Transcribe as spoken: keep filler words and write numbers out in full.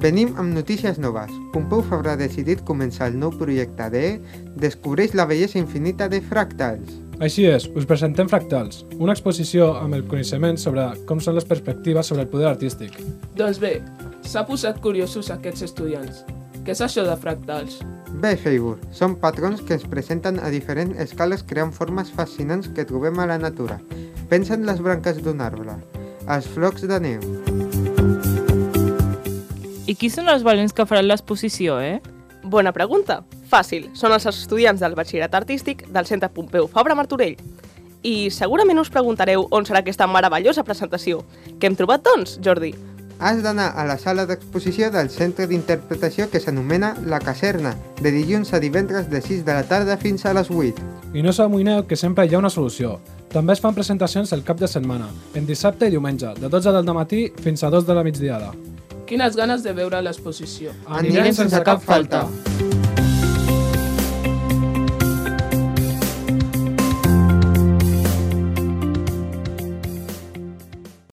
Venim amb notícies noves. Pompeu Fabra ha decidit començar el nou projecte de Descobreix la bellesa infinita de fractals. Així és, us presentem Fractals, una exposició amb el coneixement sobre com són les perspectives sobre el poder artístic. Doncs bé, s'ha posat curiosos aquests estudiants. Què és això de fractals? Bé, Feigur, són patrons que ens presenten a diferents escales creant formes fascinants que trobem a la natura. Pensa en les branques d'un arbre, els flocs de neu. I qui són els valents que faran l'exposició, eh? Bona pregunta. Fàcil, són els estudiants del Batxillerat Artístic del Centre Pompeu Fabra Martorell. I segurament us preguntareu on serà aquesta meravellosa presentació. Què hem trobat, doncs, Jordi? Has d'anar a la sala d'exposició del Centre d'Interpretació que s'anomena La Caserna, de dilluns a divendres de sis de la tarda fins a les vuit. I no s'amoïneu que sempre hi ha una solució. També es fan presentacions el cap de setmana, en dissabte i diumenge, de dotze del matí fins a dos de la migdiada. Quines ganes de veure l'exposició. Anirem sense cap falta.